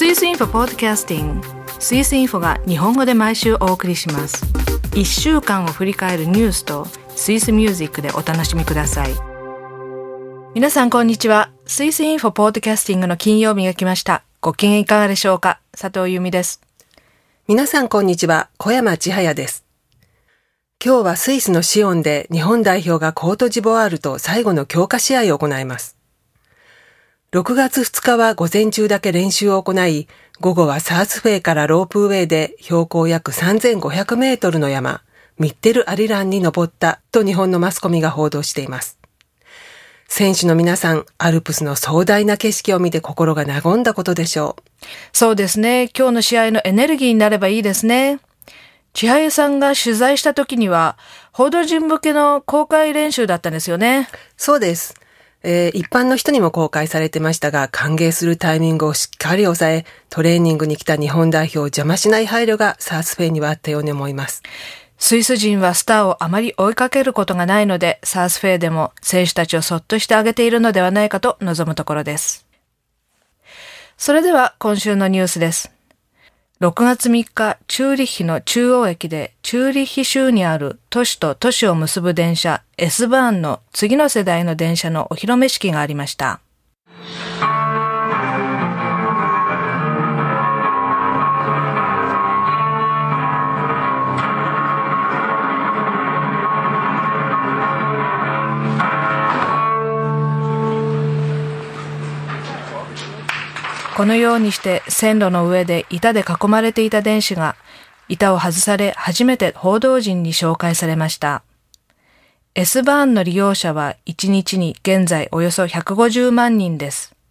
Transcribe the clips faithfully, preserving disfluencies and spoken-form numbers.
スイスインフォポッドキャスティング、スイスインフォが日本語で毎週お送りします。いっしゅうかんを振り返るニュースとスイスミュージックでお楽しみください。皆さんこんにちは。スイスインフォポッドキャスティングの金曜日が来ました。ご機嫌いかがでしょうか。佐藤由美です。 皆さんこんにちは。小山千早です。今日はスイスのシオンで日本代表がコートジボワールと最後の強化試合を行います。ろくがつふつかは午前中だけ練習を行い、午後はサースフェイからロープウェイで標高約さんぜんごひゃくメートルの山、ミッテル・アリランに登ったと日本のマスコミが報道しています。選手の皆さん、アルプスの壮大な景色を見て心が和んだことでしょう。 そうですね。今日の試合のエネルギーになればいいですね。千早さんが取材した時には、報道陣向けの公開練習だったんですよね。 そうです。えー、一般の人にも公開されてましたが、歓迎するタイミングをしっかり抑え、トレーニングに来た日本代表を邪魔しない配慮がサースフェイにはあったように思います。 スイス人はスターをあまり追いかけることがないので、サースフェイでも選手たちをそっとしてあげているのではないかと望むところです。それでは今週のニュースです。ろくがつみっか、チューリッヒの中央駅でチューリッヒ州にある都市と都市を結ぶ電車 S バーンの次の世代の電車のお披露目式がありました。このようにして線路の上で板で囲まれていた電子が板を外され初めて報道陣に紹介されました。S バーンの利用者はいちにちに現在およそひゃくごじゅうまんにんです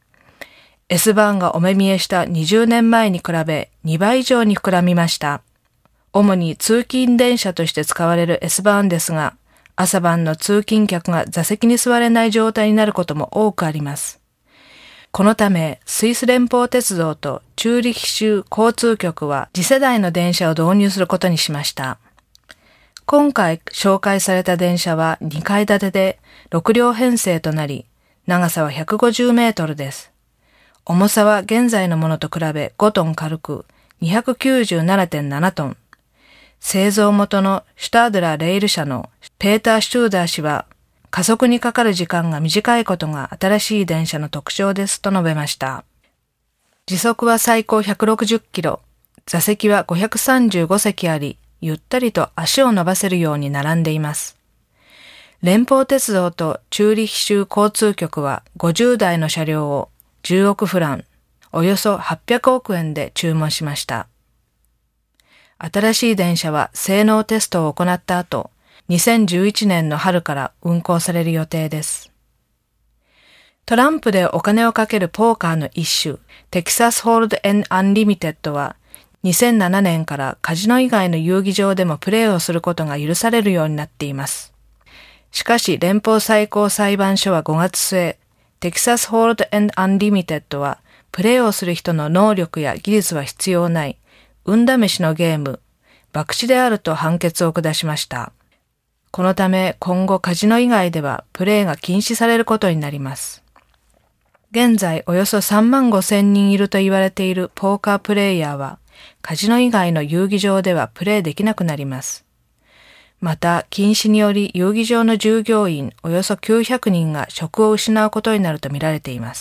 。S バーンがお目見えしたにじゅうねんまえに比べにばい以上に膨らみました。主に通勤電車として使われる S バーンですが、朝晩の通勤客が座席に座れない状態になることも多くあります。このため、スイス連邦鉄道とチューリッヒ州交通局は次世代の電車を導入することにしました。今回紹介された電車はにかい建てでろくりょう編成となり、長さはひゃくごじゅうメートルです。重さは現在のものと比べごトン軽く にひゃくきゅうじゅうななてんななトン。製造元のシュタードラーレール社のペーター・シューダー氏は、加速にかかる時間が短いことが新しい電車の特徴ですと述べました。時速は最高ひゃくろくじゅっキロ、座席はごひゃくさんじゅうごせきあり、ゆったりと足を伸ばせるように並んでいます。連邦鉄道とチューリッヒ州交通局はごじゅうだいの車両をじゅうおくフラン、およそはっぴゃくおくえんで注文しました。新しい電車は性能テストを行った後、にせんじゅういちねんの春から運行される予定です。トランプでお金をかけるポーカーの一種、テキサスホールド&アンリミテッドは、にせんななねんからカジノ以外の遊戯場でもプレーをすることが許されるようになっています。しかし連邦最高裁判所はごがつすえ、テキサスホールド&アンリミテッドは、プレーをする人の能力や技術は必要ない、運試しのゲーム、博打であると判決を下しました。このため今後カジノ以外ではプレーが禁止されることになります。現在およそさんまんごせんにんいると言われているポーカープレイヤーはカジノ以外の遊戯場ではプレーできなくなります。また禁止により遊戯場の従業員およそきゅうひゃくにんが職を失うことになると見られています。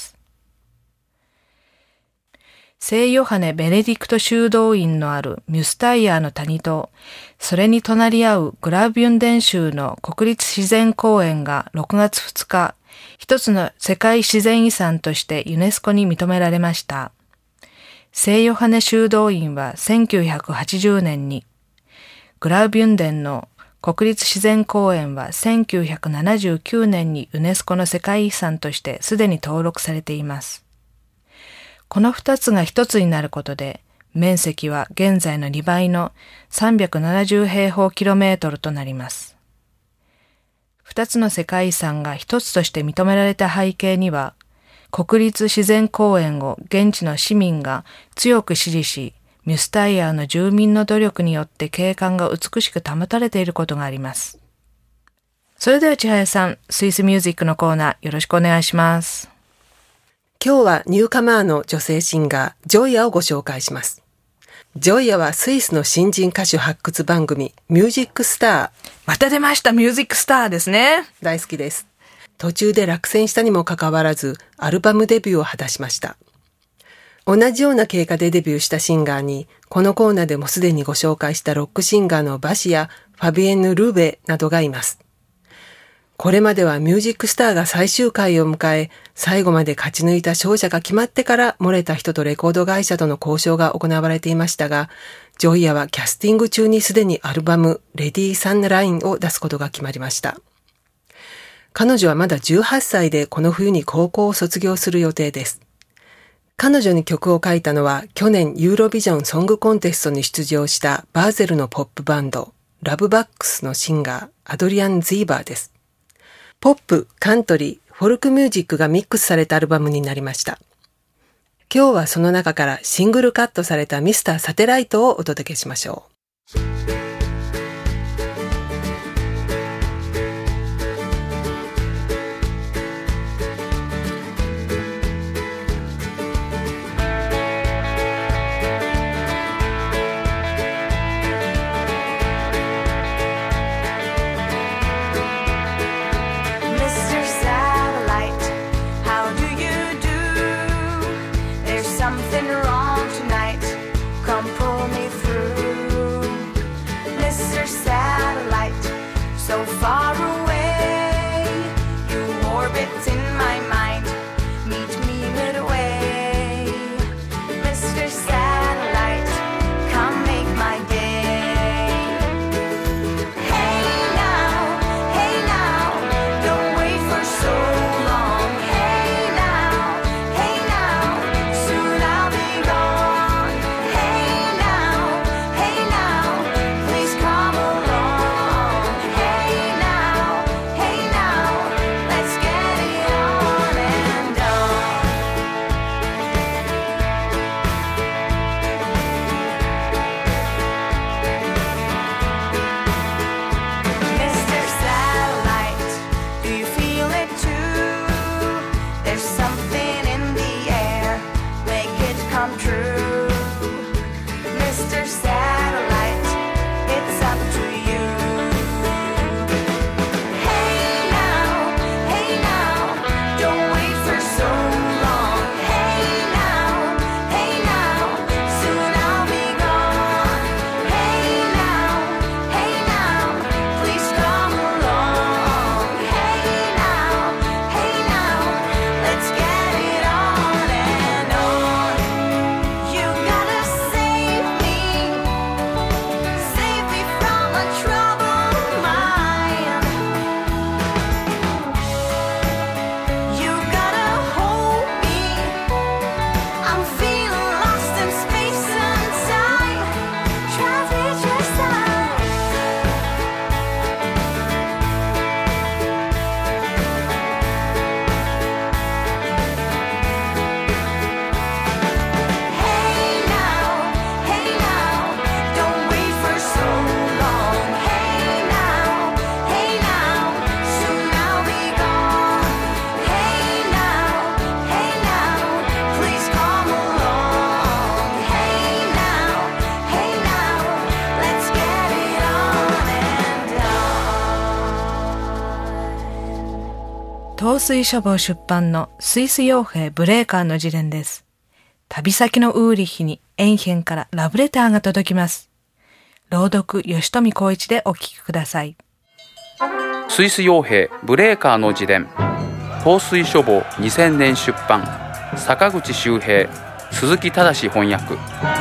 聖ヨハネ・ベネディクト修道院のあるミュスタイヤーの谷と、それに隣り合うグラビュンデン州の国立自然公園がろくがつふつか、一つの世界自然遺産としてユネスコに認められました。聖ヨハネ修道院はせんきゅうひゃくはちじゅうねんに、グラビュンデンの国立自然公園はせんきゅうひゃくななじゅうきゅうねんにユネスコの世界遺産としてすでに登録されています。この二つが一つになることで、面積は現在のにばいのさんびゃくななじゅうへいほうキロメートルとなります。二つの世界遺産が一つとして認められた背景には、国立自然公園を現地の市民が強く支持し、ミュスタイヤーの住民の努力によって景観が美しく保たれていることがあります。それでは千早さん、スイスミュージックのコーナーよろしくお願いします。 今日はニューカマーの女性シンガー、ジョイアをご紹介します。ジョイアはスイスの新人歌手発掘番組、ミュージックスター。 また出ました、ミュージックスターですね。 大好きです。途中で落選したにもかかわらず、アルバムデビューを果たしました。同じような経過でデビューしたシンガーに、このコーナーでもすでにご紹介したロックシンガーのバシやファビエンヌ・ルーベなどがいます。これまではミュージックスターが最終回を迎え、最後まで勝ち抜いた勝者が決まってから漏れた人とレコード会社との交渉が行われていましたが、ジョイアはキャスティング中にすでにアルバムレディー・サンラインを出すことが決まりました。彼女はまだじゅうはっさいでこの冬に高校を卒業する予定です。彼女に曲を書いたのは去年ユーロビジョンソングコンテストに出場したバーゼルのポップバンドラブバックスのシンガーアドリアン・ズィーバーです。ポップ、カントリー、フォルクミュージックがミックスされたアルバムになりました。今日はその中からシングルカットされたミスターサテライトをお届けしましょう。 東水書房出版のスイス傭兵ブレーカーの自伝です。旅先のウーリッヒにエンヘンからラブレターが届きます。朗読吉富光一でお聞きください。 スイス傭兵ブレーカーの自伝、東水書房にせんねん出版、坂口周平、鈴木正翻訳。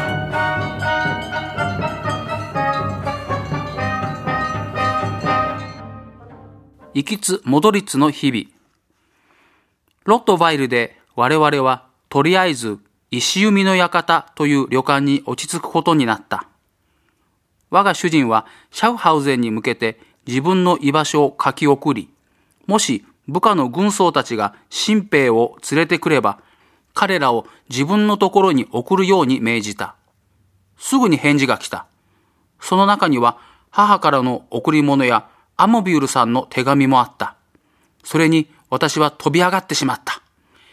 行きつ戻りつの日々。ロットワイルで我々はとりあえず石弓の館という旅館に落ち着くことになった。我が主人はシャウハウゼンに向けて自分の居場所を書き送り、もし部下の軍曹たちが新兵を連れてくれば、彼らを自分のところに送るように命じた。すぐに返事が来た。その中には母からの贈り物やアモビュールさんの手紙もあった。それに私は飛び上がってしまった。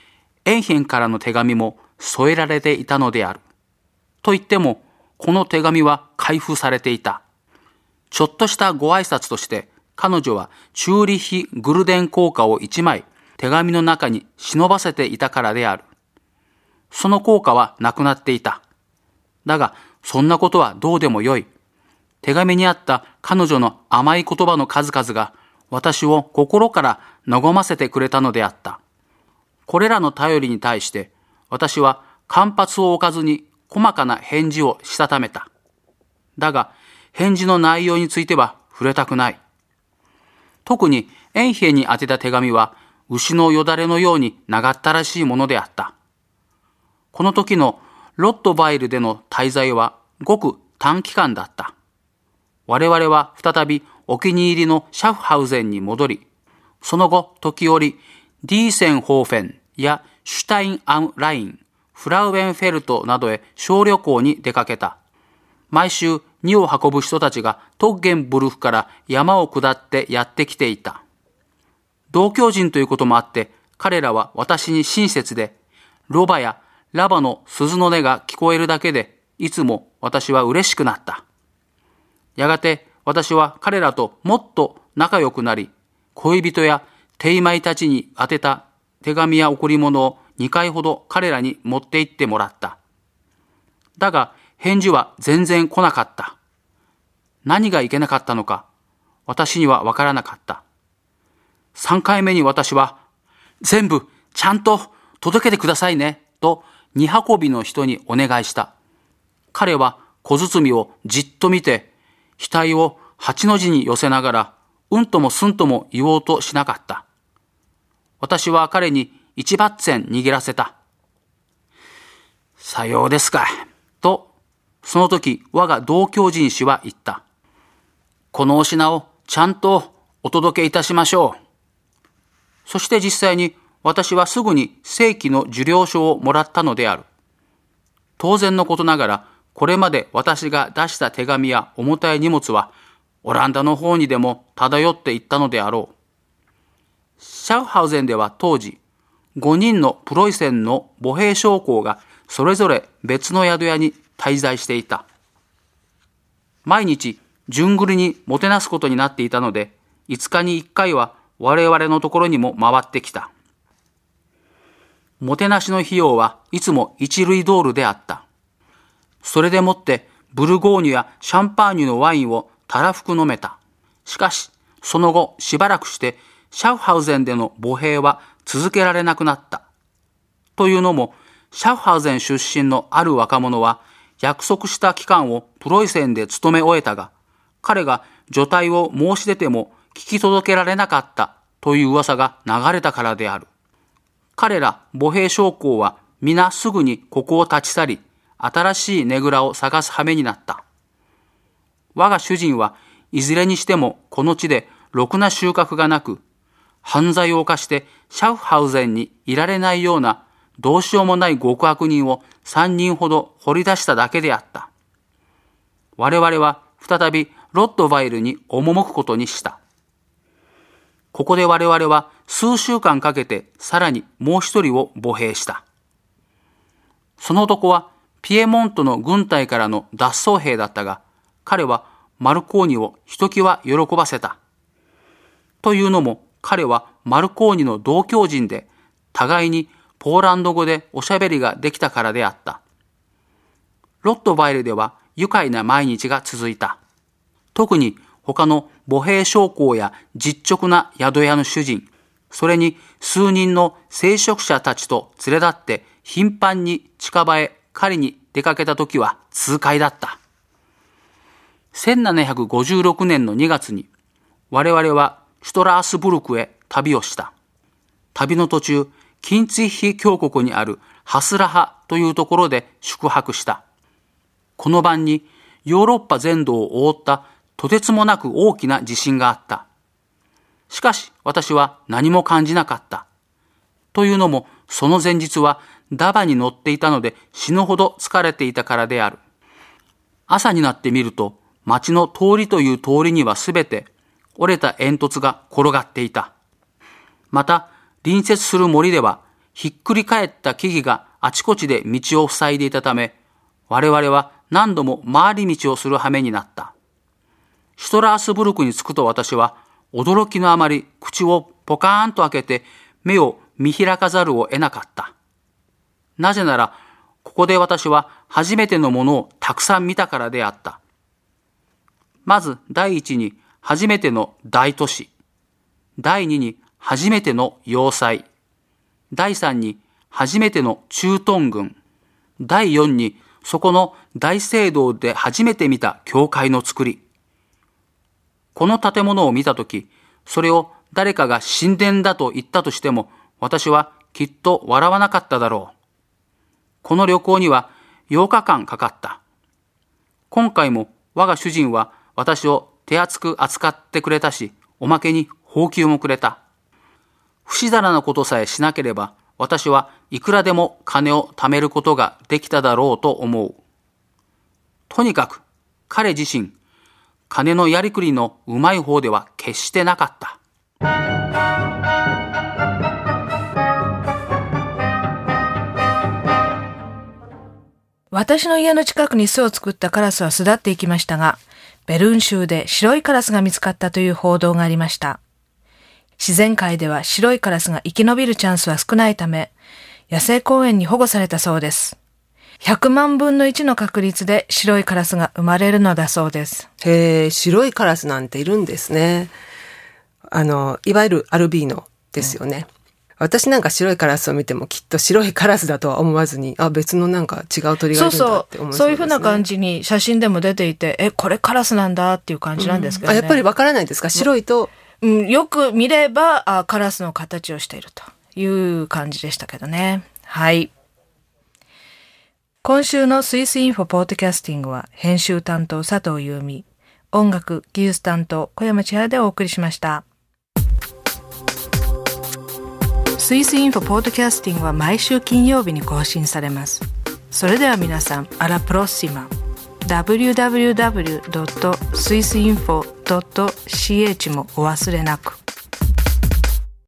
エンヘンからの手紙も添えられていたのである。と言っても、この手紙は開封されていた。ちょっとしたご挨拶として、彼女はチューリッヒ・グルデン硬貨を一枚手紙の中に忍ばせていたからである。その硬貨はなくなっていた。だが、そんなことはどうでもよい。手紙にあった彼女の甘い言葉の数々が私を心から和ませてくれたのであった。これらの頼りに対して私は間髪を置かずに細かな返事をしたためた。だが、返事の内容については触れたくない。特にエンヘンに宛てた手紙は牛のよだれのように長ったらしいものであった。この時のロットバイルでの滞在はごく短期間だった。我々は再びお気に入りのシャフハウゼンに戻り、その後時折ディーセンホーフェンやシュタインアムライン、フラウエンフェルトなどへ小旅行に出かけた。毎週荷を運ぶ人たちがトッゲンブルフから山を下ってやってきていた。同居人ということもあって、彼らは私に親切で、ロバやラバの鈴の音が聞こえるだけで、いつも私は嬉しくなった。やがて私は彼らともっと仲良くなり、恋人やテイマイたちに宛てた手紙や贈り物をにかいほど彼らに持って行ってもらった。だが返事は全然来なかった。何がいけなかったのか、私にはわからなかった。さんかいめに私は、全部ちゃんと届けてくださいね、と荷運びの人にお願いした。彼は小包をじっと見て、額を八の字に寄せながら、うんともすんとも言おうとしなかった。私は彼に一バッツェン握らせた。さようですか、と、その時我が同居人氏は言った。このお品をちゃんとお届けいたしましょう。そして実際に私はすぐに正規の受領書をもらったのである。当然のことながら、これまで私が出した手紙や重たい荷物は、オランダの方にでも漂っていったのであろう。シャウハウゼンでは当時、ごにんのプロイセンの母兵将校がそれぞれ別の宿屋に滞在していた。毎日、順繰りにもてなすことになっていたので、いつかにいっかいは我々のところにも回ってきた。もてなしの費用はいつも一ルイドールであった。それでもってブルゴーニュやシャンパーニュのワインをたらふく飲めた。しかし、その後しばらくしてシャフハウゼンでの母兵は続けられなくなった。というのも、シャフハウゼン出身のある若者は約束した期間をプロイセンで勤め終えたが、彼が除隊を申し出ても聞き届けられなかったという噂が流れたからである。彼ら母兵将校は皆すぐにここを立ち去り、新しいねぐらを探す羽目になった。我が主人はいずれにしてもこの地でろくな収穫がなく、犯罪を犯してシャフハウゼンにいられないようなどうしようもない極悪人をさんにんほど掘り出しただけであった。我々は再びロットワイルに赴くことにした。ここで我々は数週間かけてさらにもう一人を母兵した。その男はピエモントの軍隊からの脱走兵だったが、彼はマルコーニをひときわ喜ばせた。というのも彼はマルコーニの同居人で、互いにポーランド語でおしゃべりができたからであった。ロットワイルでは愉快な毎日が続いた。特に他の母兵将校や実直な宿屋の主人、それに数人の聖職者たちと連れ立って頻繁に近場へ狩りに出かけた時は痛快だった。せんななひゃくごじゅうろくねんのにがつに我々はシュトラースブルクへ旅をした。旅の途中、キンツィッヒ峡谷にあるハスラハというところで宿泊した。この晩にヨーロッパ全土を覆ったとてつもなく大きな地震があった。しかし私は何も感じなかった。というのもその前日はダバに乗っていたので死ぬほど疲れていたからである。朝になってみると町の通りという通りにはすべて折れた煙突が転がっていた。また隣接する森ではひっくり返った木々があちこちで道を塞いでいたため、我々は何度も回り道をする羽目になった。シュトラースブルクに着くと私は驚きのあまり口をポカーンと開けて目を見開かざるを得なかった。なぜなら、ここで私は初めてのものをたくさん見たからであった。まず第一に初めての大都市。第二に初めての要塞。第三に初めての駐屯軍。第四にそこの大聖堂で初めて見た教会の作り。この建物を見たとき、それを誰かが神殿だと言ったとしても、私はきっと笑わなかっただろう。この旅行にはようかかんかかった。今回も我が主人は私を手厚く扱ってくれたし、おまけに報給もくれた。不死だらなことさえしなければ、私はいくらでも金を貯めることができただろうと思う。とにかく彼自身、金のやりくりのうまい方では決してなかった。 私の家の近くに巣を作ったカラスは巣立っていきましたが、ベルン州で白いカラスが見つかったという報道がありました。自然界では白いカラスが生き延びるチャンスは少ないため、野生公園に保護されたそうです。ひゃくまんぶんのいちの確率で白いカラスが生まれるのだそうです。 へえ、白いカラスなんているんですね。あの、いわゆるアルビーノですよね。うん、私なんか白いカラスを見てもきっと白いカラスだとは思わずに、あ、別のなんか違う鳥がいるんだって思いそうですね。 そうそう、そういう風な感じに写真でも出ていて、え、これカラスなんだっていう感じなんですけどね。 うん、あ、やっぱりわからないんですか？白いと。 うん、よく見ればあ、カラスの形をしているという感じでしたけどね。はい。今週のスイスインフォポッドキャスティングは編集担当佐藤優美、音楽技術担当小山千春でお送りしました。スイスインフォポッドキャスティングは毎週金曜日に更新されます。それでは皆さん、アラプロッシマ。ダブリューダブリューダブリュードットスイスインフォドットシーエイチ もお忘れなく。